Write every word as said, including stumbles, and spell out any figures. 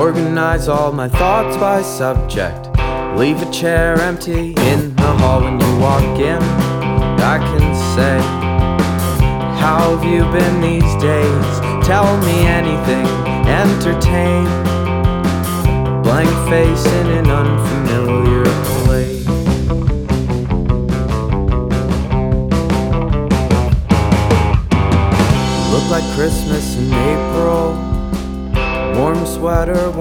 Organize all my thoughts by subject. Leave a chair empty in the hall when you walk in. I can say, how have you been these days? Tell me anything, entertain. Blank face in an unfamiliar place. Look like Christmas in April. Warm sweater,